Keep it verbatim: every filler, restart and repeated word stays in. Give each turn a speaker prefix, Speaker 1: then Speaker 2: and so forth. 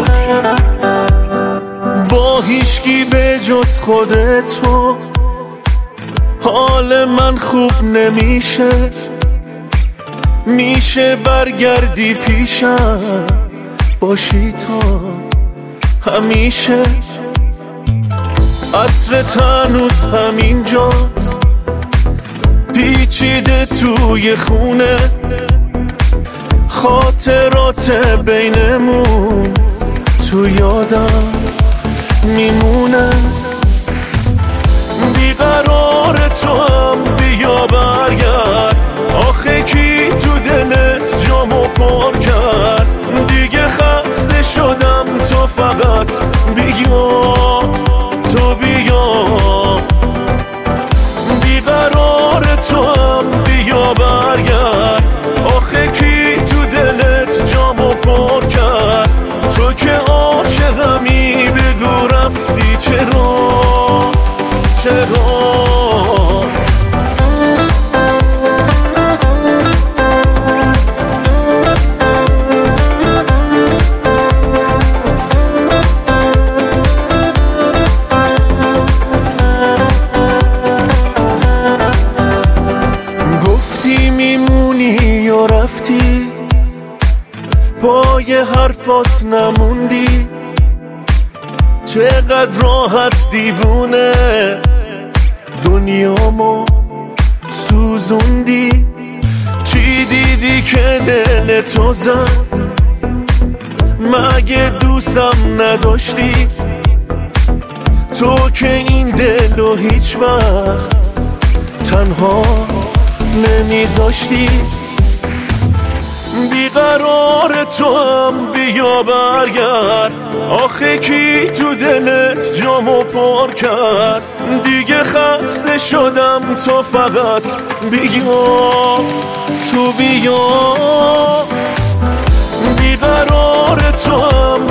Speaker 1: با هیچکی به جز خودت تو حال من خوب نمیشه، میشه برگردی پیشم باشی تا همیشه. عطرت هنوز همینجاست پیچیده توی خونه، خاطرات بینمون تو یادم میمونه. بیقرار تو هم بیا برگرد، آخه کی تو دلت جامو پر کرد؟ دیگه خسته شدم تو فقط بیا، تو بیا. بیقرار تو هم بیا برگرد، آخه کی تو دلت جامو پر کرد؟ تو که عاشقمی بگو رفتی چرا چرا؟ گفتی میمونی یا رفتی، پای حرفات نموندی، چقدر راحت دیوونه دنیامو سوزوندی. چی دیدی که دل تو زد؟ مگه دوستم نداشتی؟ تو که این دلو هیچ وقت تنها نمیذاشتی. بیقرار تو هم بیا برگرد، آخه کی تو دلت جامو پر کرد؟ دیگه خسته شدم تو فقط بیا، تو بیا. بیقرار تو هم